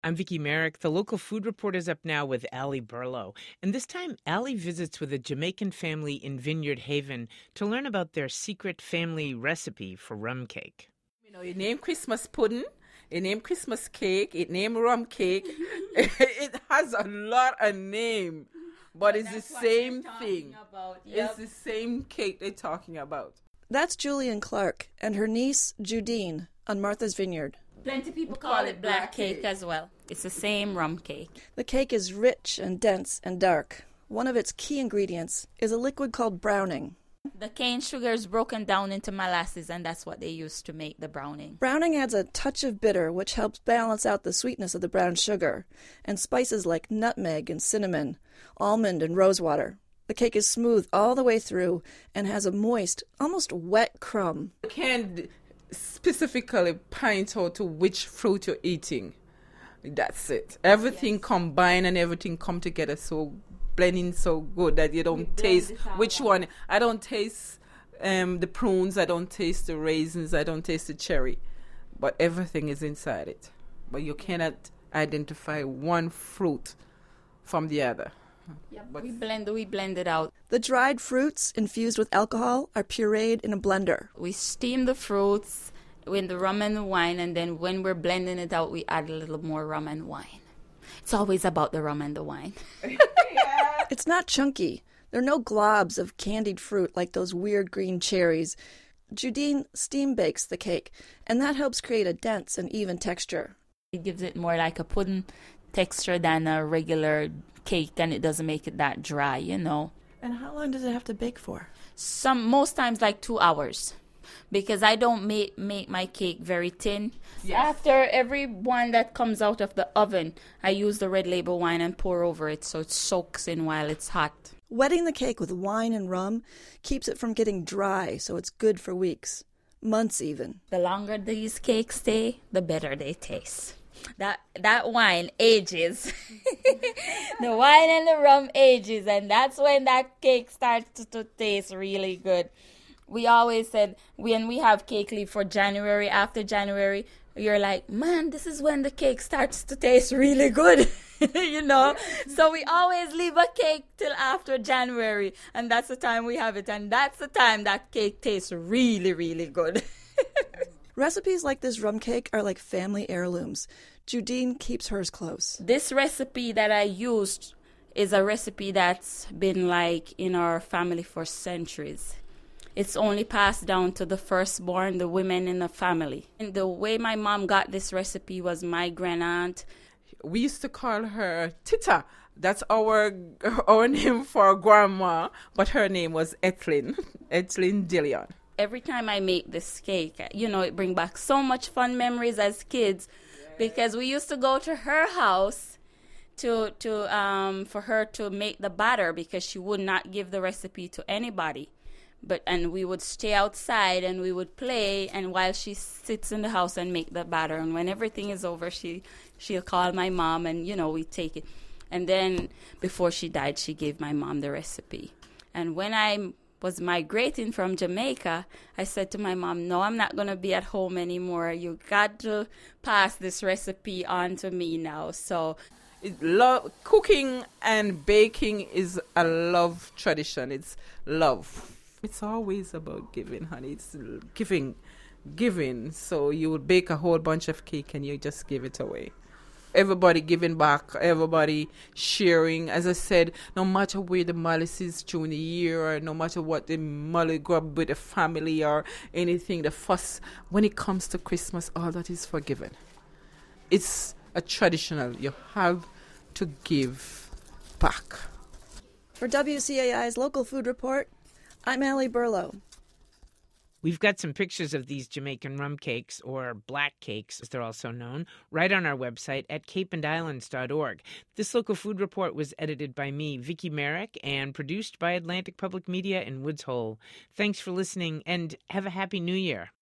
I'm Vicky Merrick. The local food report is up now with Allie Burlow. And this time, Allie visits with a Jamaican family in Vineyard Haven to learn about their secret family recipe for rum cake. You know, you name Christmas pudding, you name Christmas cake, it name rum cake. It has a lot of name, but it's the same thing. It's the same cake they're talking about. That's Julian Clark and her niece, Judine, on Martha's Vineyard. Plenty people call it black cake as well. It's the same rum cake. The cake is rich and dense and dark. One of its key ingredients is a liquid called browning. The cane sugar is broken down into molasses, and that's what they use to make the browning. Browning adds a touch of bitter, which helps balance out the sweetness of the brown sugar, and spices like nutmeg and cinnamon, almond and rosewater. The cake is smooth all the way through and has a moist, almost wet crumb. You can't specifically point out to which fruit you're eating. That's it. Everything combined and everything come together so blending so good that you don't taste which one. I don't taste the prunes, I don't taste the raisins, I don't taste the cherry, but everything is inside it. But you cannot identify one fruit from the other. Yep. We blend it out. The dried fruits infused with alcohol are pureed in a blender. We steam the fruits with the rum and the wine, and then when we're blending it out, we add a little more rum and wine. It's always about the rum and the wine. It's not chunky. There are no globs of candied fruit like those weird green cherries. Judine steam bakes the cake, and that helps create a dense and even texture. It gives it more like a pudding texture than a regular cake, and it doesn't make it that dry, you know. And how long does it have to bake for? Most times like 2 hours, because I don't make my cake very thin. Yes. After every one that comes out of the oven, I use the Red Label wine and pour over it so it soaks in while it's hot. Wetting the cake with wine and rum keeps it from getting dry, so it's good for weeks, months even. The longer these cakes stay, the better they taste. That wine ages. The wine and the rum ages, and that's when that cake starts to taste really good. We always said when we have cake leave for January, after January, you're like, man, this is when the cake starts to taste really good. You know? So we always leave a cake till after January, and that's the time we have it, and that's the time that cake tastes really, really good. Recipes like this rum cake are like family heirlooms. Judine keeps hers close. This recipe that I used is a recipe that's been like in our family for centuries. It's only passed down to the firstborn, the women in the family. And the way my mom got this recipe was my grandaunt. We used to call her Tita. That's our name for grandma, but her name was Etlin Dillion. Every time I make this cake, you know, it brings back so much fun memories as kids, because we used to go to her house to for her to make the batter, because she would not give the recipe to anybody. And we would stay outside and we would play, and while she sits in the house and make the batter, and when everything is over, she'll call my mom, and you know, we take it. And then before she died, she gave my mom the recipe. And when I was migrating from Jamaica, I said to my mom, no, I'm not going to be at home anymore. You got to pass this recipe on to me now. So cooking and baking is a love tradition. It's love. It's always about giving, honey. It's giving. So you would bake a whole bunch of cake and you just give it away. Everybody giving back, everybody sharing. As I said, no matter where the malice is during the year, or no matter what the molly grub with the family or anything, the fuss, when it comes to Christmas, all that is forgiven. It's a traditional. You have to give back. For WCAI's Local Food Report, I'm Allie Burlow. We've got some pictures of these Jamaican rum cakes, or black cakes as they're also known, right on our website at capeandislands.org. This Local Food Report was edited by me, Vicky Merrick, and produced by Atlantic Public Media in Woods Hole. Thanks for listening, and have a Happy New Year.